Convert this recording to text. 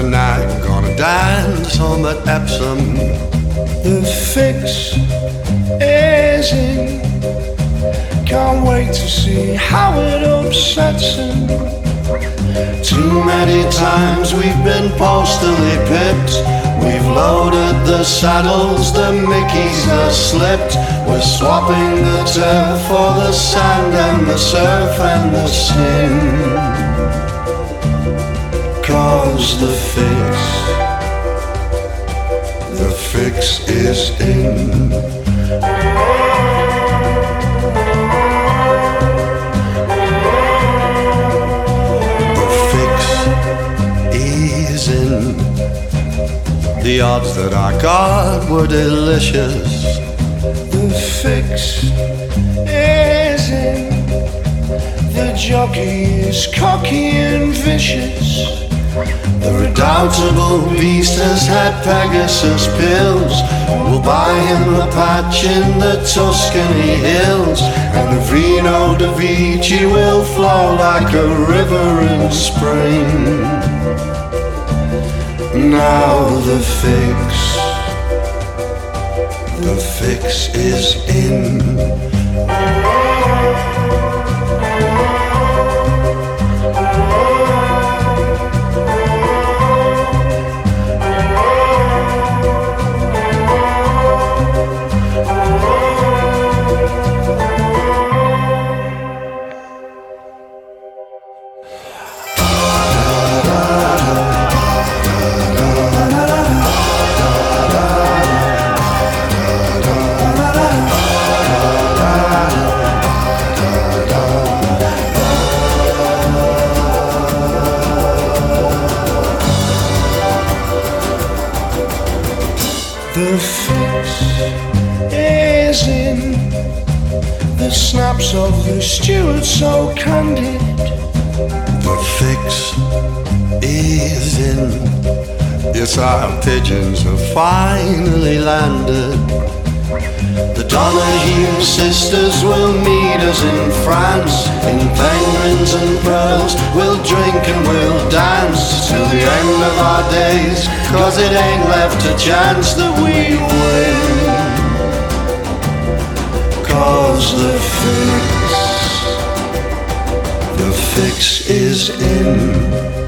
tonight, gonna dance on that Epsom. The fix is in. Can't wait to see how it upsets him. Too many times we've been postally pipped. We've loaded the saddles, the Mickeys are slipped. We're swapping the turf for the sand and the surf and the sin. 'Cause the fix is in. The odds that I got were delicious. The fix is in. The jockey is cocky and vicious. The redoubtable beast has had Pegasus pills. We'll buy him a patch in the Tuscany hills, and the Vino de Vici will flow like a river in spring. Now the fix is in. The fix is in. The snaps of the steward so candid. The fix is in. Yes, our pigeons have finally landed. The Donahue sisters will meet us in France. In penguins and pearls, we'll drink and we'll dance till the end of our days, 'cause it ain't left a chance that we win. 'Cause the fix is in.